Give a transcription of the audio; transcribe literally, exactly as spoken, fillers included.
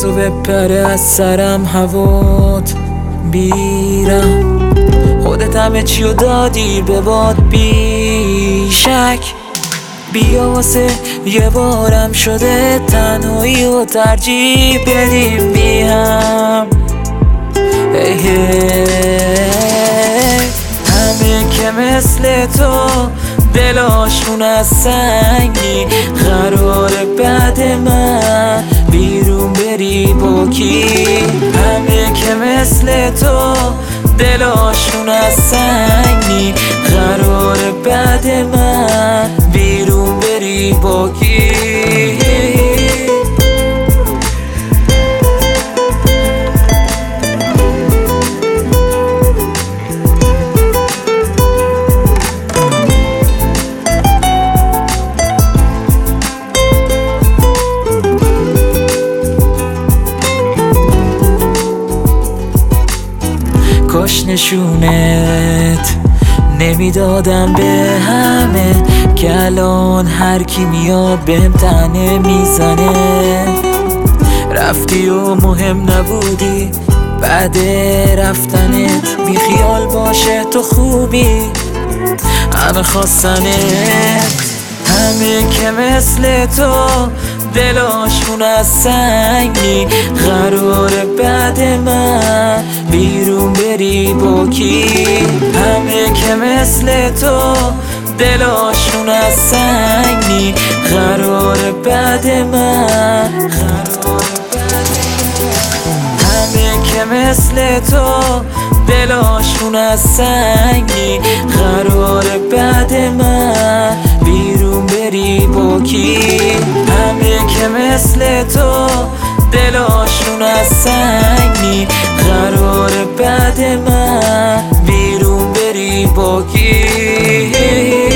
تو بپره از سرم هوات بیرم، خودت همه چیو دادی به باد بیشک. بیا واسه یه بارم شده تنهایی و ترجیح بدیم بی هم. hey hey. همه که مثل تو دلاشون از سنگی، قرار بعد من بیرون بری با کی؟ همه که مثل تو دلاشون از سنگی، قرار بعد من بیرون بری با کی؟ کاش نشونت نمیدادم به همه، که الان هر کی میاد بهم طعنه میزنه. رفتی و مهم نبودی بعد رفتنت، بی خیال باشه تو خوبی همه خواستنت. همه که مثل تو دلاشون از سنگی، قرار بعد من بیرون بری با کی؟ همه که مثل تو دلاشون از سنگی، قرار بعد من همه که مثل تو دلاشون از سنگی، قرار بعد من بیرون بری با کی؟ همه که مثل تو دلاشون از سنگی، قرار بعد من بیرون بری با کی؟